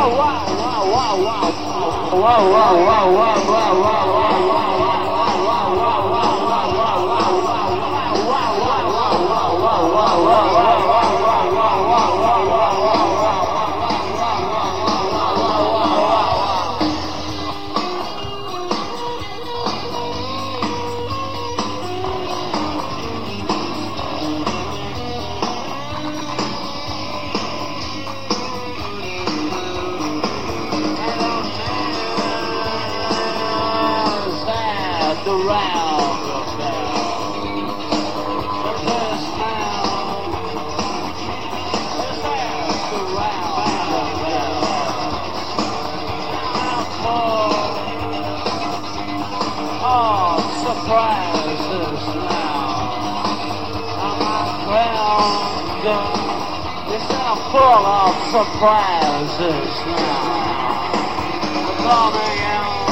Surprises now. Coming out.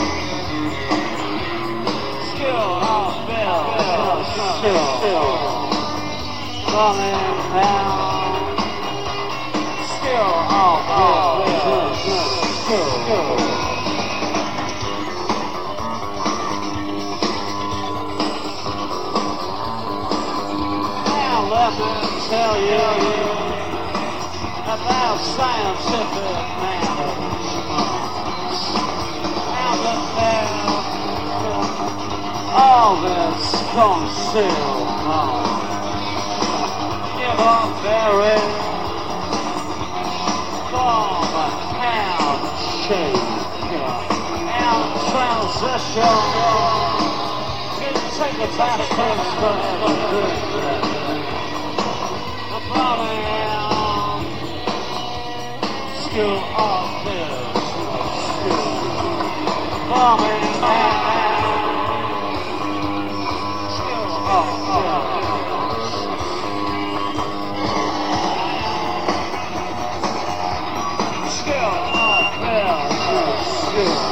Skill of Bill. Still. Coming out. Skill of Bill. Still. Now let me tell you about scientific matters. Now that all this concealed give up very form a hand shape and transition. You take it back to the body. Skill of this, coming out. Skill of this. Skill of this.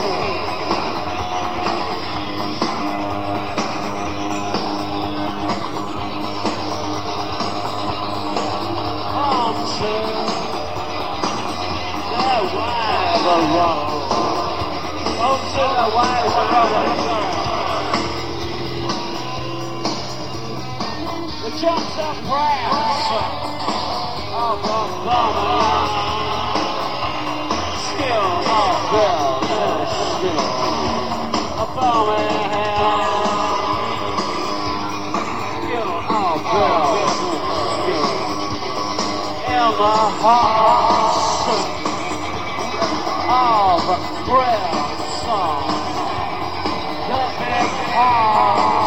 The jumps up brass of the bummer. Skill of Bill, skill. A bummer skill of Bill, skill. In the heart of breath song. The big heart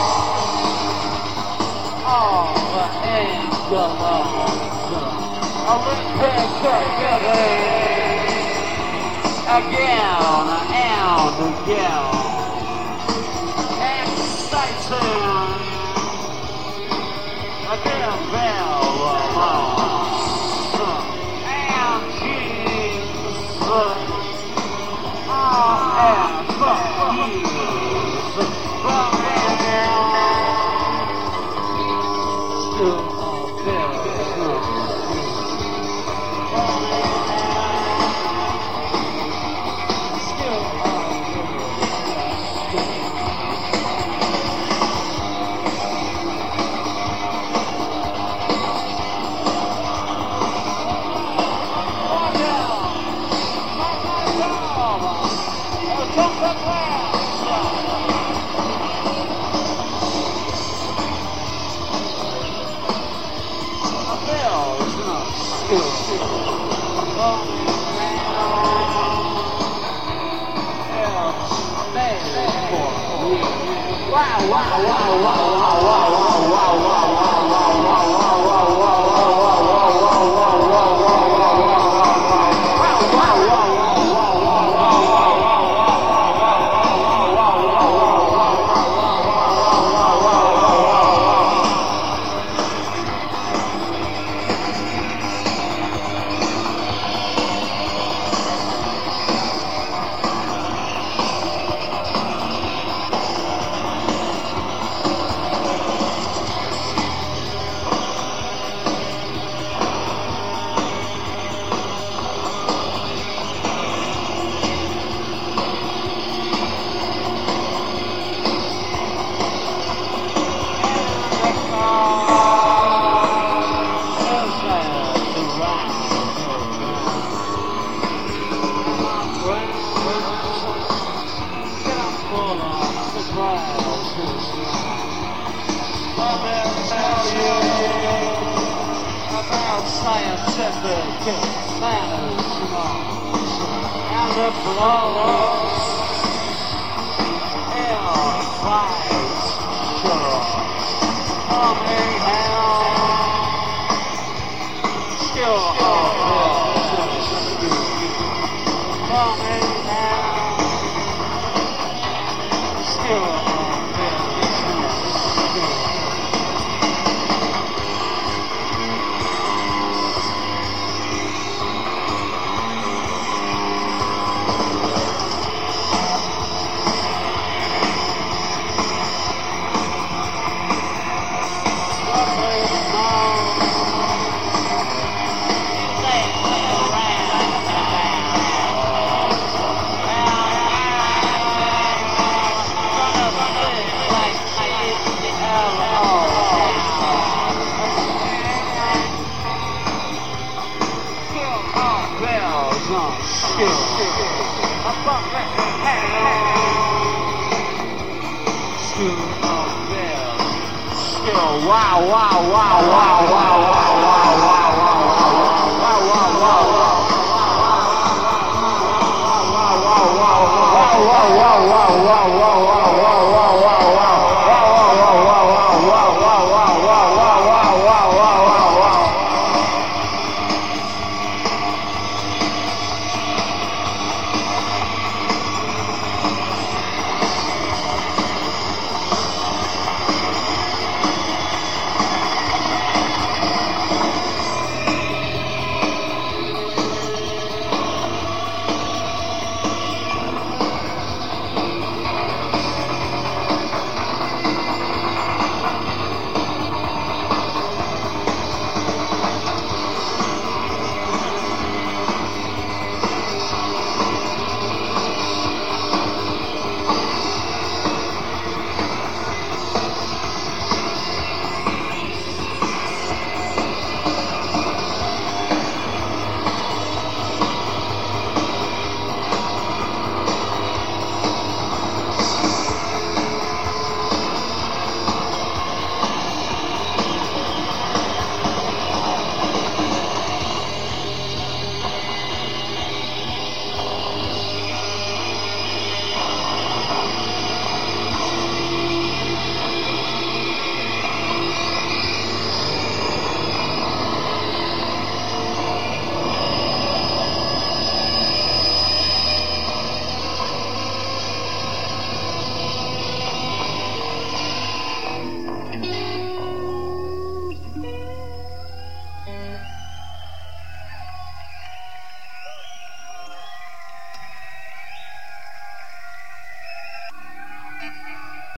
of Olympic giving again and again. Exciting again, bell and keys and certificate, management, and the blow. Fight, sure. Coming hell. Still coming hell. Still wow, wow, wow, wow, wow, wow.